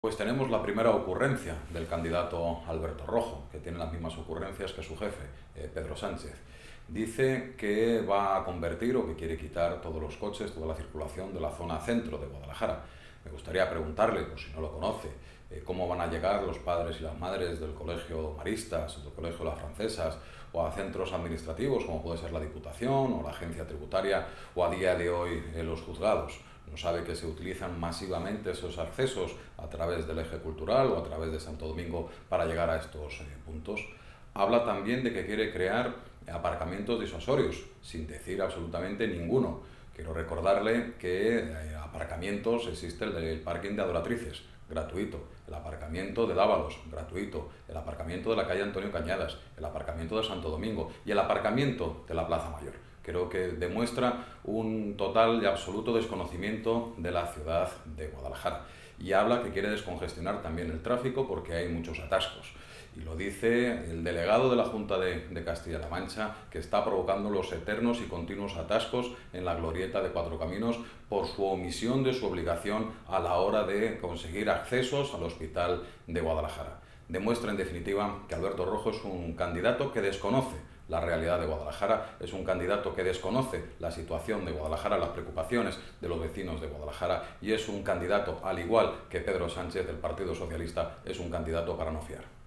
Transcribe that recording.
Pues tenemos la primera ocurrencia del candidato Alberto Rojo, que tiene las mismas ocurrencias que su jefe, Pedro Sánchez. Dice que va a convertir o que quiere quitar todos los coches, toda la circulación de la zona centro de Guadalajara. Me gustaría preguntarle, por si no lo conoce, cómo van a llegar los padres y las madres del Colegio Maristas, del Colegio Las Francesas, o a centros administrativos como puede ser la Diputación o la Agencia Tributaria o a día de hoy los juzgados. No sabe que se utilizan masivamente esos accesos a través del eje cultural o a través de Santo Domingo para llegar a estos puntos. Habla también de que quiere crear aparcamientos disuasorios, sin decir absolutamente ninguno. Quiero recordarle que aparcamientos existe el del parking de Adoratrices, gratuito, el aparcamiento de Dávalos, gratuito, el aparcamiento de la calle Antonio Cañadas, el aparcamiento de Santo Domingo y el aparcamiento de la Plaza Mayor. Creo que demuestra un total y absoluto desconocimiento de la ciudad de Guadalajara. Y habla que quiere descongestionar también el tráfico porque hay muchos atascos. Y lo dice el delegado de la Junta de Castilla-La Mancha, que está provocando los eternos y continuos atascos en la glorieta de Cuatro Caminos por su omisión de su obligación a la hora de conseguir accesos al hospital de Guadalajara. Demuestra, en definitiva, que Alberto Rojo es un candidato que desconoce la realidad de Guadalajara, es un candidato que desconoce la situación de Guadalajara, las preocupaciones de los vecinos de Guadalajara, y es un candidato, al igual que Pedro Sánchez del Partido Socialista, es un candidato para no fiar.